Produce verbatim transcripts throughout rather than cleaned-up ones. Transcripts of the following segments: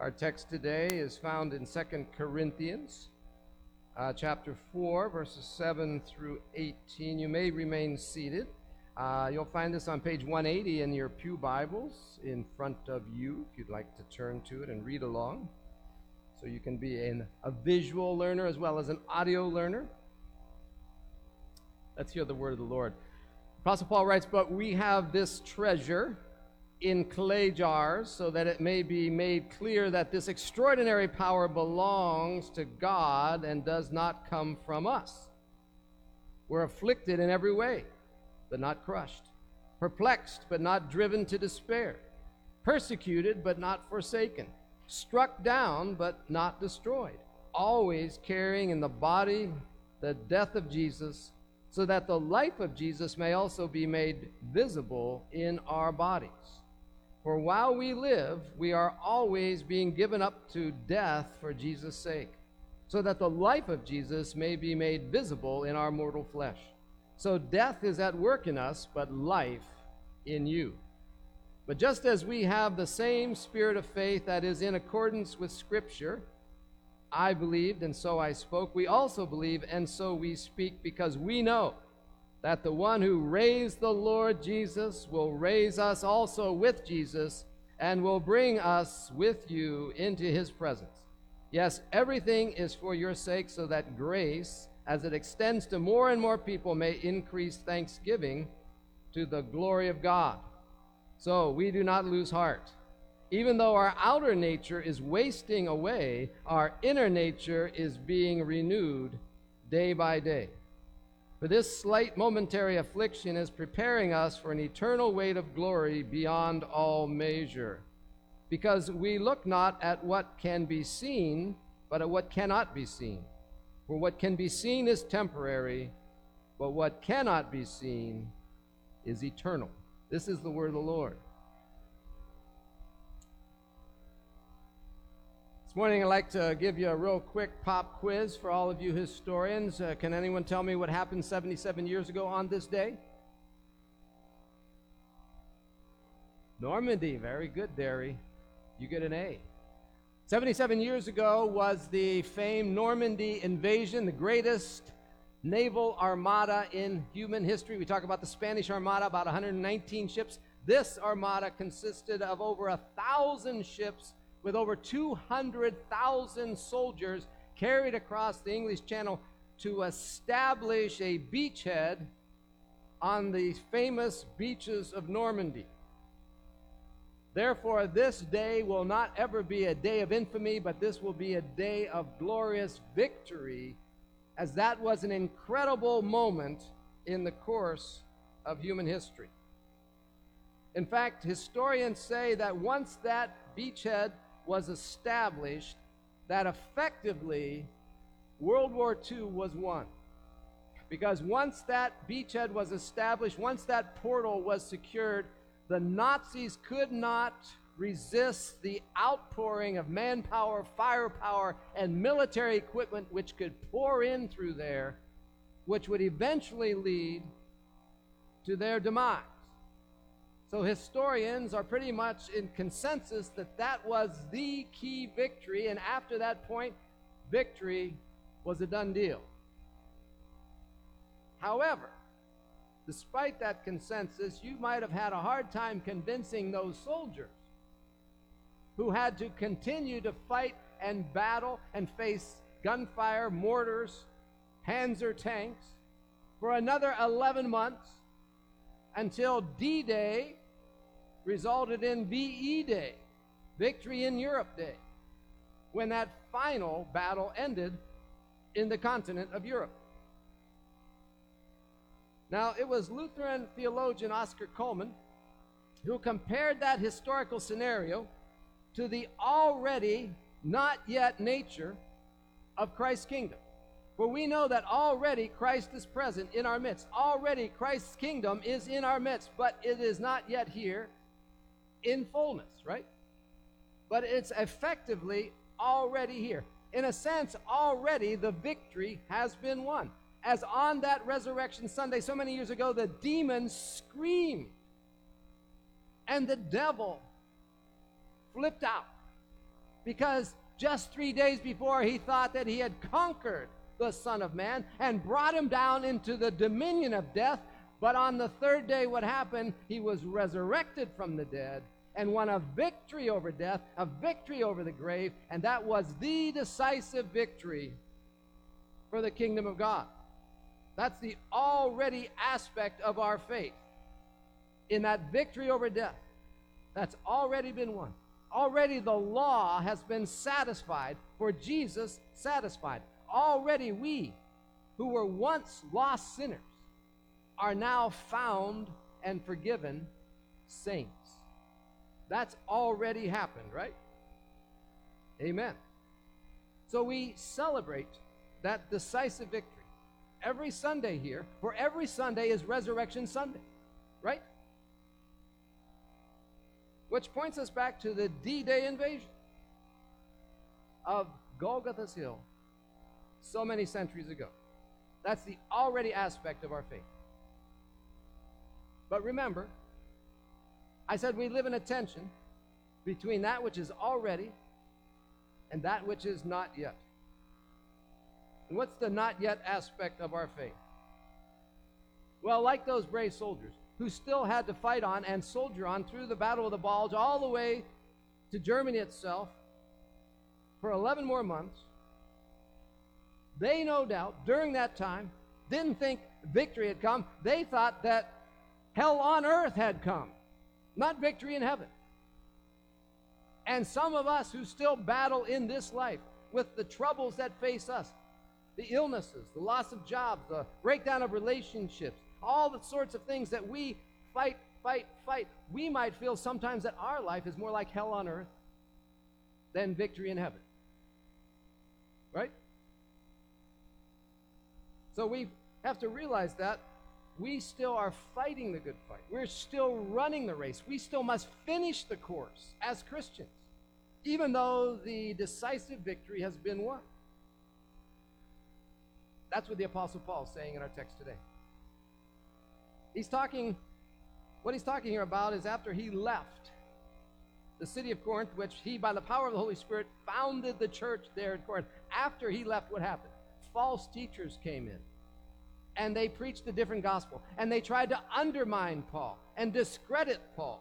Our text today is found in Second Corinthians, uh, chapter four, verses seven through eighteen. You may remain seated. Uh, you'll find this on page one eighty in your pew Bibles in front of you, if you'd like to turn to it and read along. So you can be an, a visual learner as well as an audio learner. Let's hear the word of the Lord. Apostle Paul writes, "But we have this treasure in clay jars, so that it may be made clear that this extraordinary power belongs to God and does not come from us. We're afflicted in every way, but not crushed, perplexed, but not driven to despair, persecuted, but not forsaken, struck down, but not destroyed, always carrying in the body the death of Jesus, so that the life of Jesus may also be made visible in our bodies. For while we live, we are always being given up to death for Jesus' sake, so that the life of Jesus may be made visible in our mortal flesh. So death is at work in us, but life in you. But just as we have the same spirit of faith that is in accordance with Scripture, I believed and so I spoke, we also believe and so we speak, because we know that the one who raised the Lord Jesus will raise us also with Jesus and will bring us with you into his presence. Yes, everything is for your sake, so that grace, as it extends to more and more people, may increase thanksgiving to the glory of God. So we do not lose heart. Even though our outer nature is wasting away, our inner nature is being renewed day by day. For this slight momentary affliction is preparing us for an eternal weight of glory beyond all measure. Because we look not at what can be seen, but at what cannot be seen. For what can be seen is temporary, but what cannot be seen is eternal." This is the word of the Lord. This morning I'd like to give you a real quick pop quiz for all of you historians. Uh, can anyone tell me what happened seventy-seven years ago on this day? Normandy. Very good, Derry. You get an A. seventy-seven years ago was the famed Normandy invasion, the greatest naval armada in human history. We talk about the Spanish Armada, about one hundred nineteen ships. This armada consisted of over a thousand ships with over two hundred thousand soldiers carried across the English Channel to establish a beachhead on the famous beaches of Normandy. Therefore, this day will not ever be a day of infamy, but this will be a day of glorious victory, as that was an incredible moment in the course of human history. In fact, historians say that once that beachhead was established, that effectively World War Two was won. Because once that beachhead was established, once that portal was secured, the Nazis could not resist the outpouring of manpower, firepower, and military equipment which could pour in through there, which would eventually lead to their demise. So historians are pretty much in consensus that that was the key victory, and after that point, victory was a done deal. However, despite that consensus, you might have had a hard time convincing those soldiers who had to continue to fight and battle and face gunfire, mortars, Panzer tanks for another eleven months until D-Day resulted in V E Day, Victory in Europe Day, when that final battle ended in the continent of Europe. Now, it was Lutheran theologian Oscar Cullmann who compared that historical scenario to the already not yet nature of Christ's kingdom. For we know that already Christ is present in our midst. Already Christ's kingdom is in our midst, but it is not yet here in fullness, right? But it's effectively already here. In a sense, already the victory has been won. As on that Resurrection Sunday so many years ago, the demons screamed and the devil flipped out. because just three days before he thought that he had conquered the Son of Man and brought him down into the dominion of death. But on the third day, what happened? He was resurrected from the dead and won a victory over death, a victory over the grave, and that was the decisive victory for the kingdom of God. That's the already aspect of our faith. In that victory over death, that's already been won. Already the law has been satisfied, for Jesus satisfied. Already we, who were once lost sinners, are now found and forgiven saints. That's already happened, right? Amen. So we celebrate that decisive victory every Sunday here, for every Sunday is Resurrection Sunday, right? Which points us back to the D-Day invasion of Golgotha's Hill so many centuries ago. That's the already aspect of our faith. But remember, I said we live in a tension between that which is already and that which is not yet. And what's the not yet aspect of our faith? Well, like those brave soldiers who still had to fight on and soldier on through the Battle of the Bulge all the way to Germany itself for eleven more months, they no doubt during that time didn't think victory had come. They thought that hell on earth had come, not victory in heaven. And some of us who still battle in this life with the troubles that face us, the illnesses, the loss of jobs, the breakdown of relationships, all the sorts of things that we fight, fight, fight, we might feel sometimes that our life is more like hell on earth than victory in heaven. Right? So we have to realize that we still are fighting the good fight. We're still running the race. We still must finish the course as Christians, even though the decisive victory has been won. That's what the Apostle Paul is saying in our text today. He's talking, what he's talking here about is after he left the city of Corinth, which he, by the power of the Holy Spirit, founded the church there in Corinth. After he left, what happened? False teachers came in, and they preached a different gospel, and they tried to undermine Paul and discredit Paul.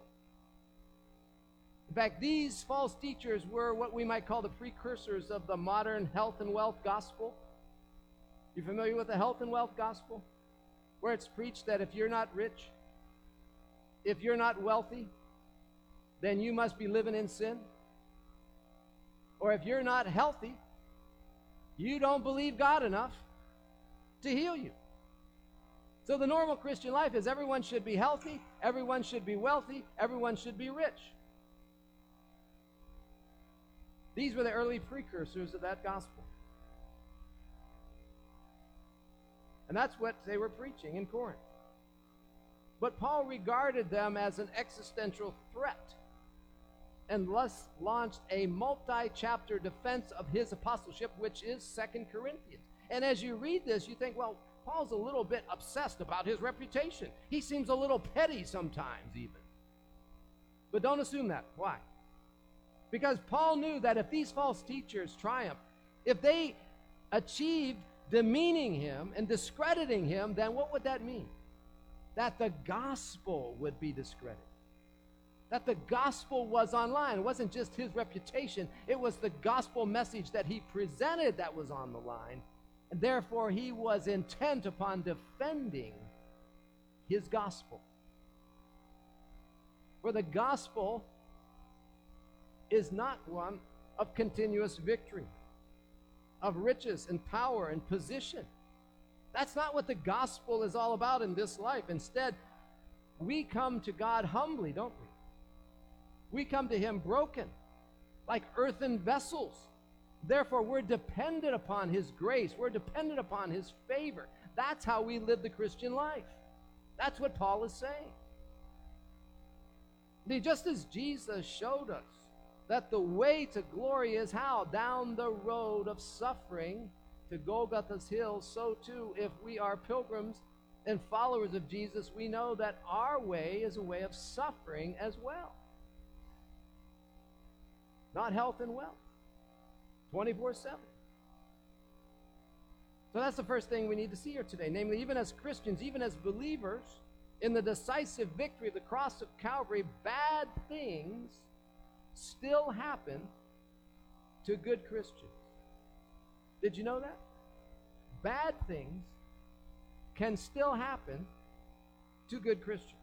In fact, these false teachers were what we might call the precursors of the modern health and wealth gospel. You familiar with the health and wealth gospel? Where it's preached that if you're not rich, if you're not wealthy, then you must be living in sin. Or if you're not healthy, you don't believe God enough to heal you. So the normal Christian life is everyone should be healthy, everyone should be wealthy, everyone should be rich. These were the early precursors of that gospel. And that's what they were preaching in Corinth. But Paul regarded them as an existential threat and thus launched a multi-chapter defense of his apostleship, which is Second Corinthians. And as you read this, you think, well, Paul's a little bit obsessed about his reputation. He seems a little petty sometimes even. But don't assume that. Why? Because Paul knew that if these false teachers triumphed, if they achieved demeaning him and discrediting him, then what would that mean? That the gospel would be discredited. That the gospel was online. It wasn't just his reputation. It was the gospel message that he presented that was on the line. And therefore, he was intent upon defending his gospel. For the gospel is not one of continuous victory, of riches and power and position. That's not what the gospel is all about in this life. Instead, we come to God humbly, don't we? We come to him broken, like earthen vessels. Therefore, we're dependent upon his grace. We're dependent upon his favor. That's how we live the Christian life. That's what Paul is saying. See, just as Jesus showed us that the way to glory is how? Down the road of suffering to Golgotha's Hill, so too, if we are pilgrims and followers of Jesus, we know that our way is a way of suffering as well. Not health and wealth. twenty-four seven. So that's the first thing we need to see here today. Namely, even as Christians, even as believers, in the decisive victory of the cross of Calvary, bad things still happen to good Christians. Did you know that? Bad things can still happen to good Christians.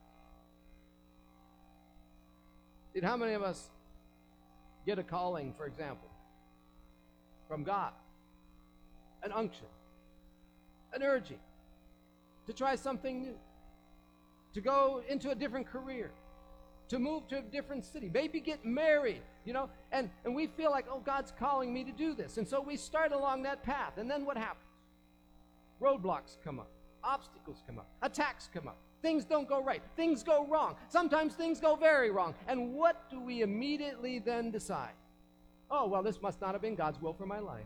Did how many of us get a calling, for example, from God? An unction, an urging to try something new, to go into a different career, to move to a different city, maybe get married, you know, and, and we feel like, oh, God's calling me to do this. And so we start along that path, and then what happens? Roadblocks come up, obstacles come up, attacks come up. Things don't go right. Things go wrong. Sometimes things go very wrong. And what do we immediately then decide? Oh, well, this must not have been God's will for my life.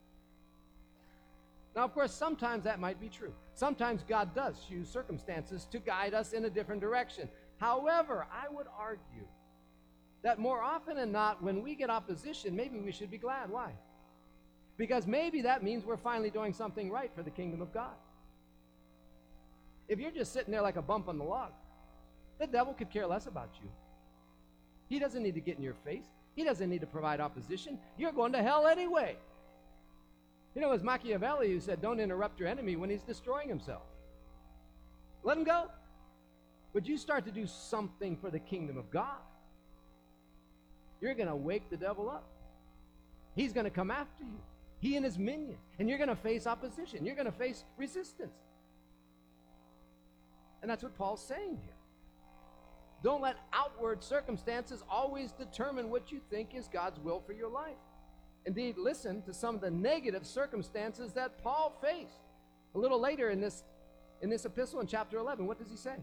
Now, of course, sometimes that might be true. Sometimes God does use circumstances to guide us in a different direction. However, I would argue that more often than not, when we get opposition, maybe we should be glad. Why? Because maybe that means we're finally doing something right for the kingdom of God. If you're just sitting there like a bump on the log, the devil could care less about you. He doesn't need to get in your face. He doesn't need to provide opposition. You're going to hell anyway. You know, it was Machiavelli who said, don't interrupt your enemy when he's destroying himself. Let him go. But you start to do something for the kingdom of God, you're going to wake the devil up. He's going to come after you. He and his minions. And you're going to face opposition. You're going to face resistance. And that's what Paul's saying here. Don't let outward circumstances always determine what you think is God's will for your life. Indeed, listen to some of the negative circumstances that Paul faced. A little later in this, in this epistle in chapter eleven, what does he say?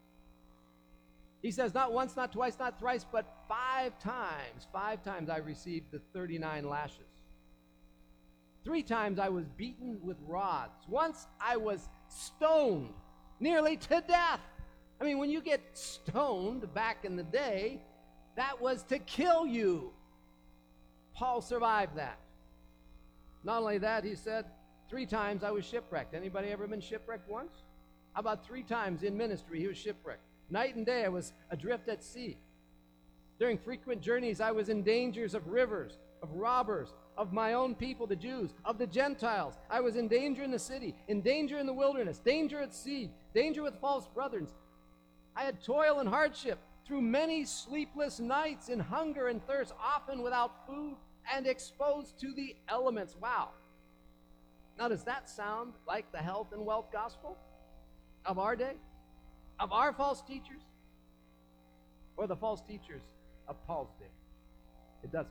He says, not once, not twice, not thrice, but five times, five times I received the thirty-nine lashes. Three times I was beaten with rods. Once I was stoned nearly to death. I mean, when you get stoned back in the day, that was to kill you. Paul survived that. Not only that, he said, three times I was shipwrecked. Anybody ever been shipwrecked once? How about three times in ministry he was shipwrecked? Night and day I was adrift at sea. During frequent journeys I was in dangers of rivers, of robbers, of my own people, the Jews, of the Gentiles. I was in danger in the city, in danger in the wilderness, danger at sea, danger with false brothers. I had toil and hardship through many sleepless nights in hunger and thirst, often without food and exposed to the elements. Wow. Now, does that sound like the health and wealth gospel of our day? Of our false teachers? Or the false teachers of Paul's day? It doesn't.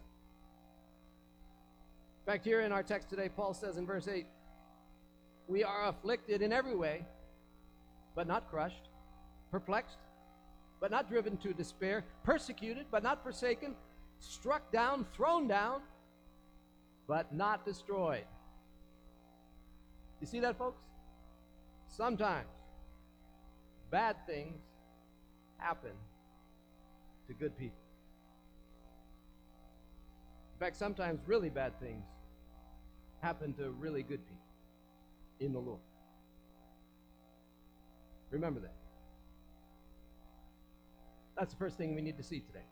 In fact, here in our text today, Paul says in verse eight, we are afflicted in every way, but not crushed, perplexed, but not driven to despair, persecuted, but not forsaken, struck down, thrown down, but not destroyed. You see that, folks? Sometimes bad things happen to good people. In fact, sometimes really bad things happen to really good people in the Lord. Remember that. That's the first thing we need to see today.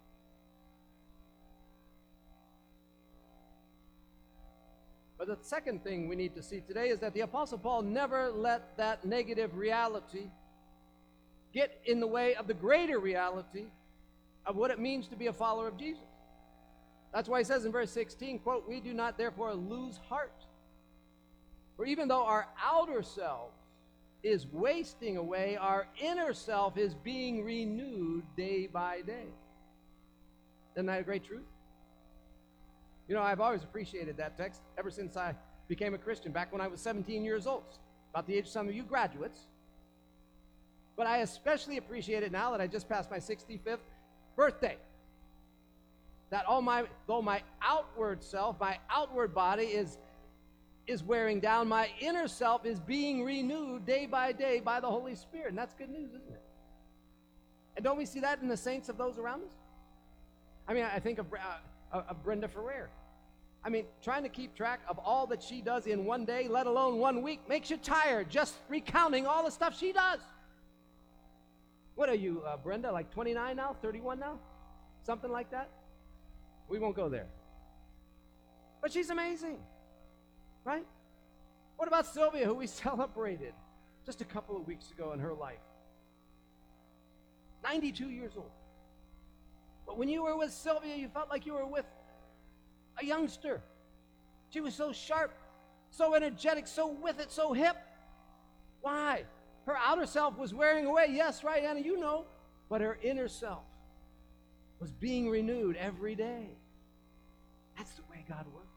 But the second thing we need to see today is that the Apostle Paul never let that negative reality get in the way of the greater reality of what it means to be a follower of Jesus. That's why he says in verse sixteen, quote, we do not therefore lose heart. For even though our outer self is wasting away, our inner self is being renewed day by day. Isn't that a great truth? You know, I've always appreciated that text ever since I became a Christian, back when I was seventeen years old, about the age of some of you graduates. But I especially appreciate it now that I just passed my sixty-fifth birthday. That all my, though my outward self, my outward body is, is wearing down, my inner self is being renewed day by day by the Holy Spirit. And that's good news, isn't it? And don't we see that in the saints of those around us? I mean, I think of, uh, of Brenda Ferrer. I mean, trying to keep track of all that she does in one day, let alone one week, makes you tired just recounting all the stuff she does. What are you, uh, Brenda, like twenty-nine now, thirty-one now? Something like that? We won't go there. But she's amazing, right? What about Sylvia, who we celebrated just a couple of weeks ago in her life? ninety-two years old. But when you were with Sylvia, you felt like you were with a youngster. She was so sharp, so energetic, so with it, so hip. Why? Her outer self was wearing away. Yes, right, Anna, you know. But her inner self was being renewed every day. That's the way God works.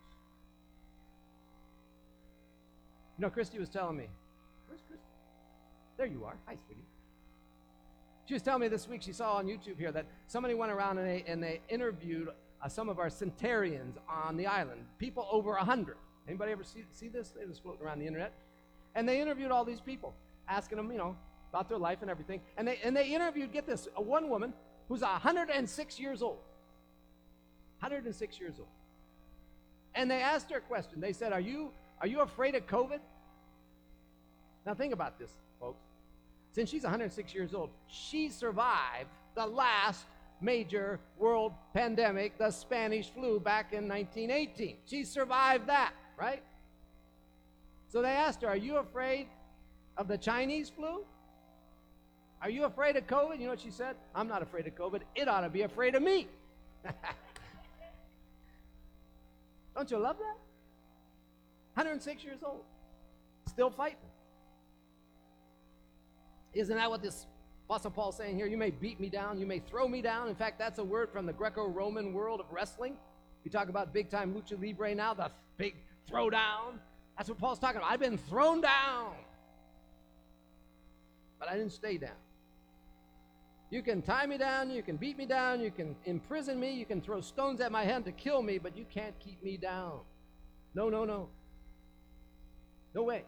You know, Christy was telling me, where's Christy? There you are. Hi, sweetie. She was telling me this week, she saw on YouTube here, that somebody went around and they, and they interviewed uh, some of our centurions on the island, people over a hundred. Anybody ever see, see this? It was floating around the internet. And they interviewed all these people, asking them, you know, about their life and everything. And they, and they interviewed, get this, a one woman who's one hundred six years old. one hundred six years old. And they asked her a question. They said, are you, are you afraid of COVID? Now think about this, folks. Since she's one hundred six years old, she survived the last major world pandemic, the Spanish flu, back in nineteen eighteen. She survived that, right? So they asked her, are you afraid of the Chinese flu? Are you afraid of COVID? You know what she said? I'm not afraid of COVID. It ought to be afraid of me. Don't you love that? one hundred six years old, still fighting. Isn't that what this Apostle Paul's saying here? You may beat me down, you may throw me down. In fact, that's a word from the Greco-Roman world of wrestling. You talk about big-time lucha libre now, the big throw down. That's what Paul's talking about. I've been thrown down, but I didn't stay down. You can tie me down, you can beat me down, you can imprison me, you can throw stones at my head to kill me, but you can't keep me down. No, no, no. No way.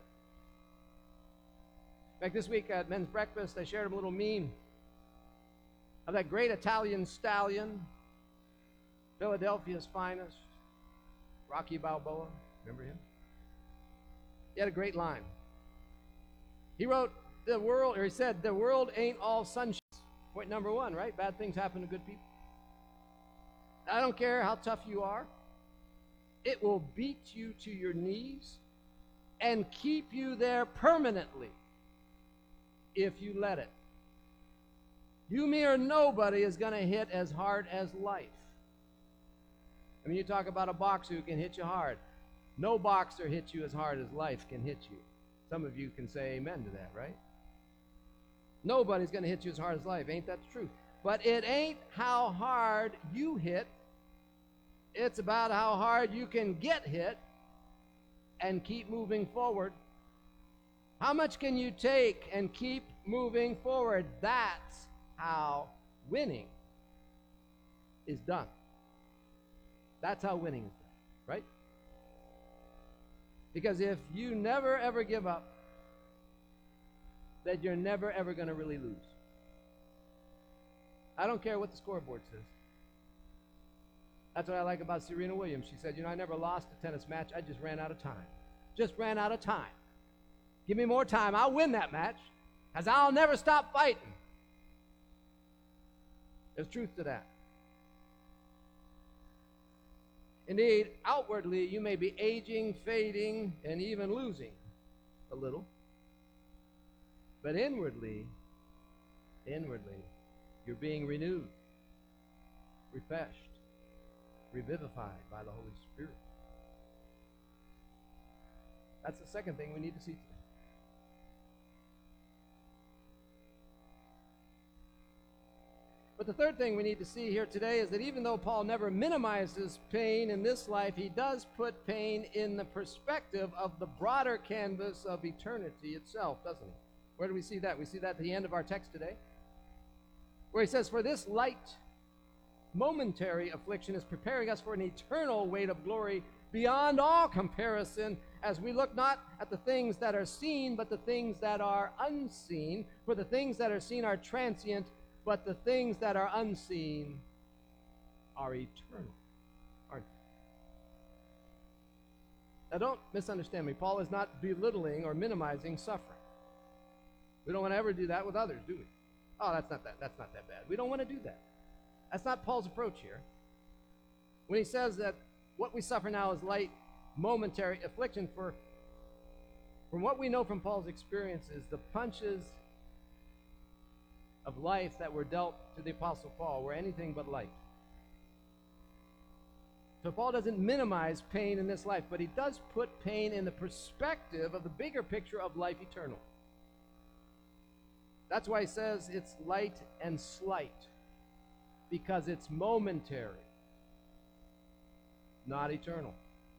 In fact, this week at men's breakfast, I shared a little meme of that great Italian stallion, Philadelphia's finest, Rocky Balboa. Remember him? He had a great line. He wrote, the world, or he said, the world ain't all sunshine. Point number one, right? Bad things happen to good people. I don't care how tough you are. It will beat you to your knees and keep you there permanently if you let it. You mere nobody is going to hit as hard as life. I mean, you talk about a boxer who can hit you hard. No boxer hits you as hard as life can hit you. Some of you can say amen to that, right? Nobody's going to hit you as hard as life. Ain't that the truth? But it ain't how hard you hit. It's about how hard you can get hit and keep moving forward. How much can you take and keep moving forward? That's how winning is done. That's how winning is done, right? Because if you never ever give up, then you're never ever going to really lose. I don't care what the scoreboard says. That's what I like about Serena Williams. She said, you know, I never lost a tennis match. I just ran out of time. Just ran out of time. Give me more time. I'll win that match, because I'll never stop fighting. There's truth to that. Indeed, outwardly, you may be aging, fading, and even losing a little. But inwardly, inwardly, you're being renewed, refreshed, revivified by the Holy Spirit. That's the second thing we need to see today. But the third thing we need to see here today is that even though Paul never minimizes pain in this life, he does put pain in the perspective of the broader canvas of eternity itself, doesn't he? Where do we see that? We see that at the end of our text today, where he says, for this light, momentary affliction is preparing us for an eternal weight of glory beyond all comparison, as we look not at the things that are seen, but the things that are unseen. For the things that are seen are transient, but the things that are unseen are eternal, aren't Now don't misunderstand me. Paul is not belittling or minimizing suffering. We don't want to ever do that with others, do we? Oh, that's not that, that's not that bad. We don't want to do that. That's not Paul's approach here. When he says that what we suffer now is light, momentary affliction, for from what we know from Paul's experiences, the punches of life that were dealt to the Apostle Paul were anything but light. So Paul doesn't minimize pain in this life, but he does put pain in the perspective of the bigger picture of life eternal. That's why he says it's light and slight, because it's momentary, not eternal.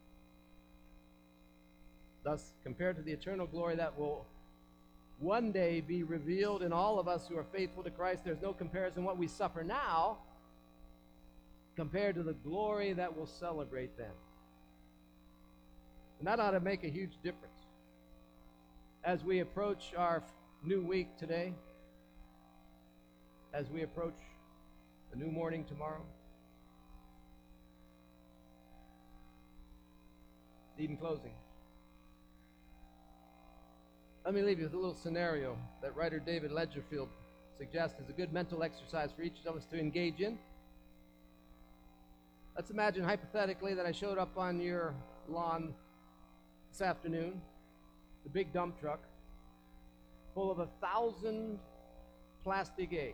Thus, compared to the eternal glory that will one day be revealed in all of us who are faithful to Christ, there's no comparison what we suffer now compared to the glory that will celebrate then. And that ought to make a huge difference. As we approach our new week today, as we approach the new morning tomorrow, in closing, let me leave you with a little scenario that writer David Ledgerfield suggests as a good mental exercise for each of us to engage in. Let's imagine hypothetically that I showed up on your lawn this afternoon, the big dump truck, full of a thousand plastic eggs.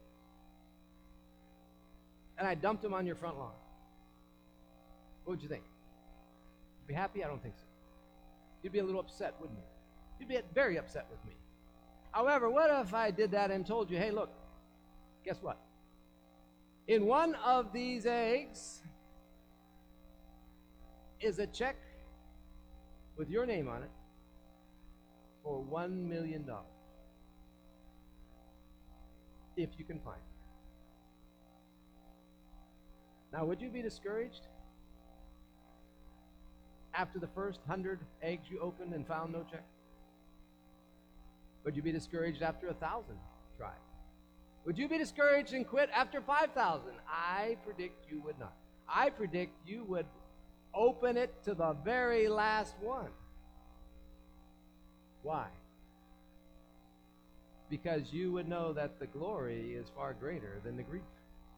And I dumped them on your front lawn. What would you think? You'd be happy? I don't think so. You'd be a little upset, wouldn't you? You'd be very upset with me. However, what if I did that and told you, hey, look, guess what? In one of these eggs is a check with your name on it for one million dollars. If you can find it. Now, would you be discouraged after the first hundred eggs you opened and found no check? Would you be discouraged after a thousand tried? Would you be discouraged and quit after five thousand? I predict you would not. I predict you would open it to the very last one. Why? Because you would know that the glory is far greater than the grief.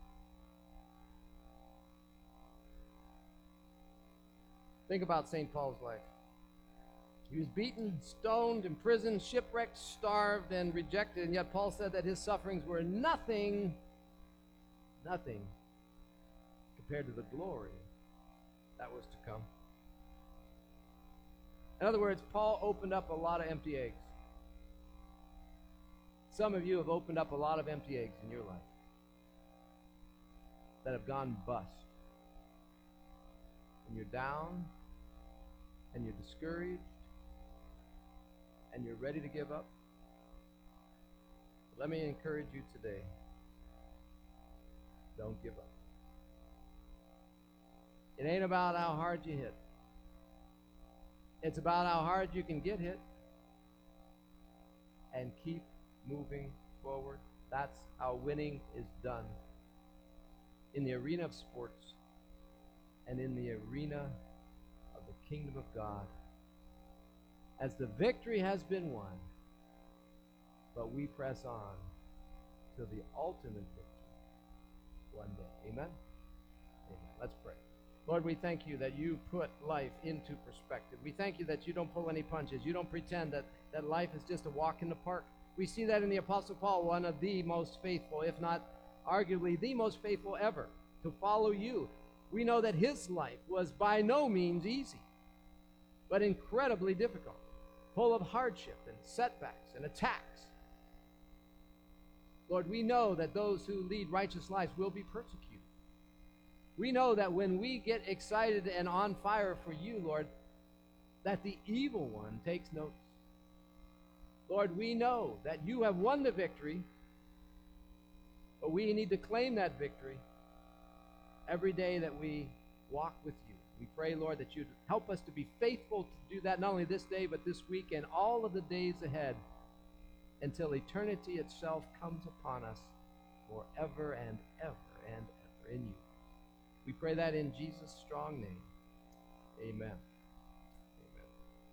Think about Saint Paul's life. He was beaten, stoned, imprisoned, shipwrecked, starved, and rejected, and yet Paul said that his sufferings were nothing, nothing compared to the glory that was to come. In other words, Paul opened up a lot of empty eggs. Some of you have opened up a lot of empty eggs in your life that have gone bust. And you're down, and you're discouraged, and you're ready to give up. But let me encourage you today. Don't give up. It ain't about how hard you hit. It's about how hard you can get hit and keep moving forward. That's how winning is done in the arena of sports and in the arena of the kingdom of God. As the victory has been won, but we press on to the ultimate victory one day. Amen? Amen. Let's pray. Lord, we thank you that you put life into perspective. We thank you that you don't pull any punches. You don't pretend that, that life is just a walk in the park. We see that in the Apostle Paul, one of the most faithful, if not arguably the most faithful ever, to follow you. We know that his life was by no means easy, but incredibly difficult, full of hardship and setbacks and attacks. Lord, we know that those who lead righteous lives will be persecuted. We know that when we get excited and on fire for you, Lord, that the evil one takes notice. Lord, we know that you have won the victory, but we need to claim that victory every day that we walk with you. We pray, Lord, that you'd help us to be faithful to do that not only this day, but this week and all of the days ahead until eternity itself comes upon us forever and ever and ever in you. We pray that in Jesus' strong name. Amen.